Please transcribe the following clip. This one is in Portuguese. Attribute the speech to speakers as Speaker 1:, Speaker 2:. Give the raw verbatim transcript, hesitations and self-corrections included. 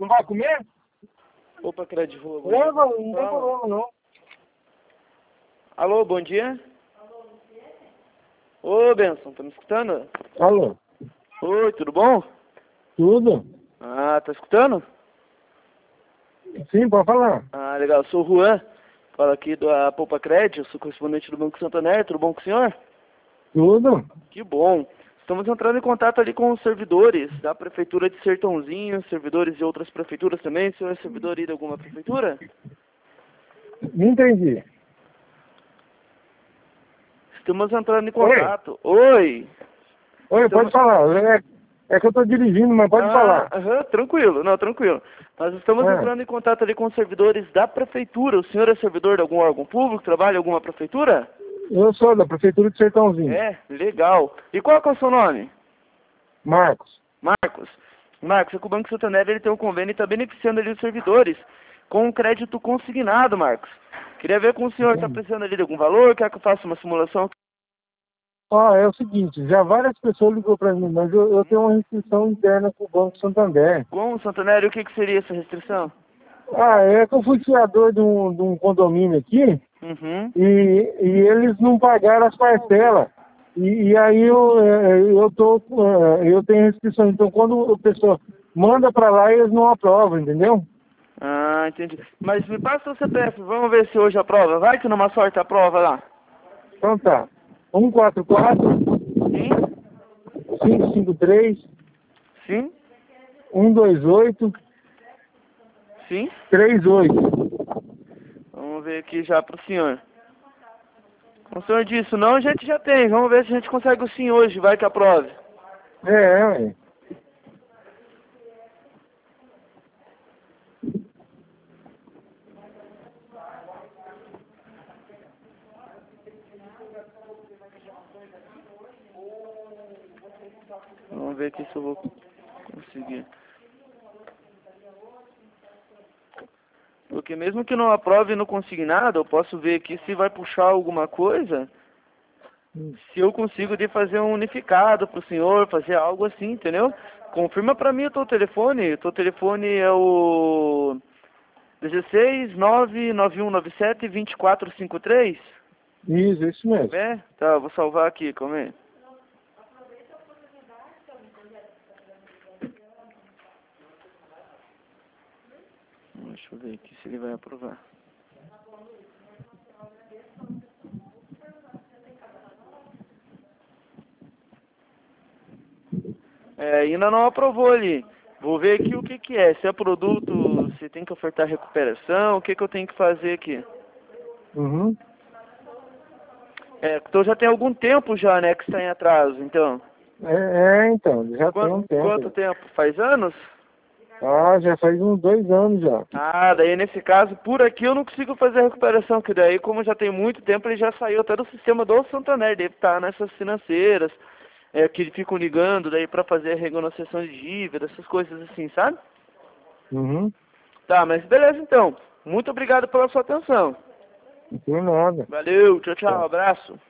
Speaker 1: vai comer?
Speaker 2: Opa, crédito, rua. Bom
Speaker 1: Leva,
Speaker 2: dia.
Speaker 1: não tem
Speaker 2: Fala.
Speaker 1: problema não.
Speaker 2: Alô, bom dia. Ô, Benção, tá me escutando?
Speaker 1: Alô?
Speaker 2: Oi, tudo bom?
Speaker 1: Tudo?
Speaker 2: Ah, tá escutando?
Speaker 1: Sim, pode falar.
Speaker 2: Ah, legal. Eu sou o Juan. Falo aqui da Poupa Crédito, sou correspondente do Banco Santander. Tudo bom com o senhor?
Speaker 1: Tudo?
Speaker 2: Que bom. Estamos entrando em contato ali com os servidores da Prefeitura de Sertãozinho, servidores de outras prefeituras também. O senhor é servidor aí de alguma prefeitura?
Speaker 1: Não entendi.
Speaker 2: Estamos entrando em contato. Oi!
Speaker 1: Oi,
Speaker 2: Estamos...
Speaker 1: pode falar. É, é que eu tô dirigindo, mas pode
Speaker 2: ah,
Speaker 1: falar.
Speaker 2: Aham, tranquilo, não, tranquilo. Nós estamos
Speaker 1: É.
Speaker 2: entrando em contato ali com os servidores da Prefeitura. O senhor é servidor de algum órgão público? Trabalha em alguma prefeitura?
Speaker 1: Eu sou da Prefeitura de Sertãozinho.
Speaker 2: É, legal. E qual que é o seu nome?
Speaker 1: Marcos.
Speaker 2: Marcos. Marcos, é que o Banco Santander ele tem um convênio e está beneficiando ali os servidores com um crédito consignado, Marcos. Queria ver com o senhor está precisando ali de algum valor, quer que eu faça uma simulação?
Speaker 1: Ah, é o seguinte, já várias pessoas ligou para mim, mas eu, eu tenho uma restrição interna com o Banco Santander.
Speaker 2: Com o Santander, o que, que seria essa restrição?
Speaker 1: Ah, é que eu fui fiador de um, de um condomínio aqui
Speaker 2: Uhum.
Speaker 1: e, e eles não pagaram as parcelas. E, e aí eu, é, eu, tô, é, eu tenho restrição. Então quando a pessoa manda para lá, eles não aprovam, entendeu?
Speaker 2: Ah, entendi. Mas me passa o C P F, vamos ver se hoje aprova. Vai que numa sorte aprova lá.
Speaker 1: Então tá. um quatro quatro,
Speaker 2: Sim?
Speaker 1: cinco cinco três,
Speaker 2: Sim?
Speaker 1: um dois oito,
Speaker 2: Sim?
Speaker 1: três oito.
Speaker 2: Vamos ver aqui já pro senhor. O senhor disse, não, a gente já tem. Vamos ver se a gente consegue o sim hoje, vai que aprove.
Speaker 1: É, é.
Speaker 2: Vamos ver aqui se eu vou conseguir. Porque mesmo que não aprove no consignado, eu posso ver aqui se vai puxar alguma coisa. Se eu consigo de fazer um unificado pro senhor, fazer algo assim, entendeu? Confirma pra mim o teu telefone. O teu telefone é o dezesseis, nove nove um nove sete, vinte e quatro cinquenta e três?
Speaker 1: Isso, isso mesmo.
Speaker 2: É? Tá, vou salvar aqui, calma aí. Deixa eu ver aqui se ele vai aprovar. É, ainda não aprovou ali. Vou ver aqui o que que é. Se é produto, se tem que ofertar recuperação, o que que eu tenho que fazer aqui.
Speaker 1: Uhum.
Speaker 2: É, então já tem algum tempo já, né, que está em atraso, então.
Speaker 1: É, é, então, já tem um
Speaker 2: Quanto,
Speaker 1: tempo.
Speaker 2: quanto tempo? Faz anos?
Speaker 1: Ah, já faz uns dois anos já.
Speaker 2: Ah, daí nesse caso, por aqui eu não consigo fazer a recuperação, que daí como já tem muito tempo, ele já saiu até do sistema do Santander, deve estar nessas financeiras, é, que ficam ligando daí para fazer a renegociação de dívida, essas coisas assim, sabe?
Speaker 1: Uhum.
Speaker 2: Tá, mas beleza então. Muito obrigado pela sua atenção.
Speaker 1: Não tem nada.
Speaker 2: Valeu, tchau, tchau,
Speaker 1: Tá.
Speaker 2: abraço.